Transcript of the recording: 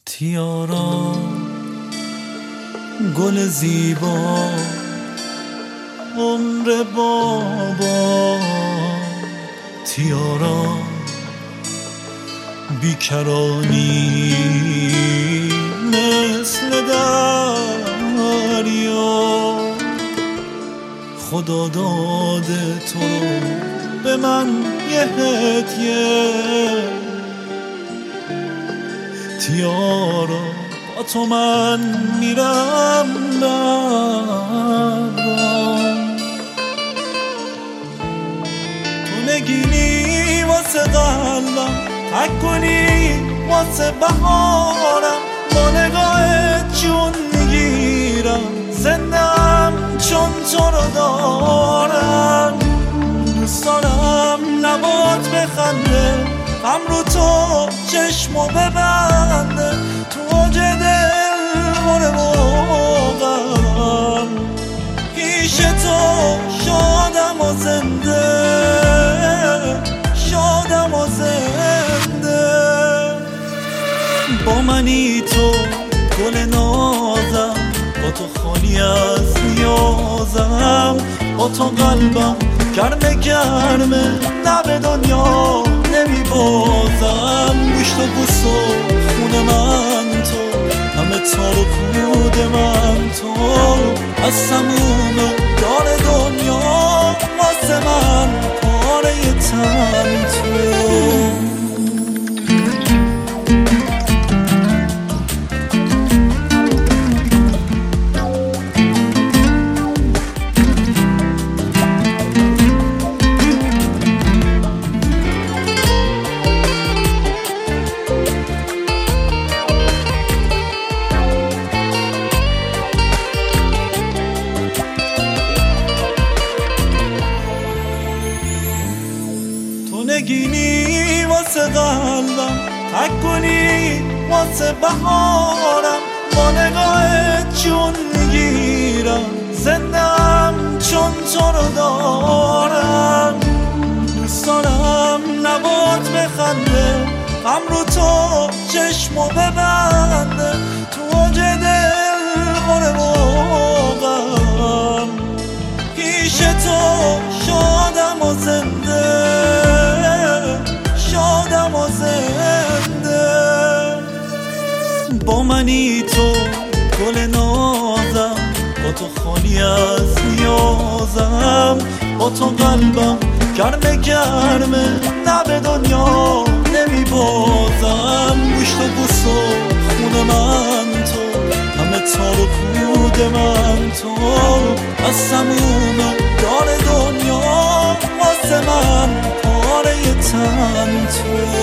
تیارا گل زیبا عمر بابا، تیارا بیکرانی مثل دریا. خدا داده تو رو به من یه هدیه، تیارا با تو من میرم برام. تو نگینی واسه قلبم، تک کنی واسه بهارم، با نگاهت جون میگیرم، زندم چون تو رو دارم. دوست دارم لبات بخنده، غم رو تو چشمو ببنده، تو اوج دل مونه موقعم، پیش تو شادم و زنده، شادم و زنده. با منی تو گل نازم، با تو خالی از نیازم، با تو قلبم گرمه گرمه، نه به دنیا نمی بازم. گوشت و بوس و خون من تو، همه تار و پود من تو، از تموم دار دنیا واسه من پاره تن تو. نگینی واسه قلبم، تک کنی واسه بهارم، با نگاهت جون میگیرم، زندم چون تو رو دارم. دوست دارم لبات بخنده، غم رو تو چشمو ببنده، تو اوج دل مونه موقعم، پیش تو شادم و زنده، شادم و زنده. با منی تو گل نازم، با تو خالی از نیازم، با تو قلبم گرمه گرمه، نه به دنیا نمی بازم. گوشت و بوس و خون من تو، همه تار و پود من تو، از تموم دار دنیا واسه من پاره تن تو.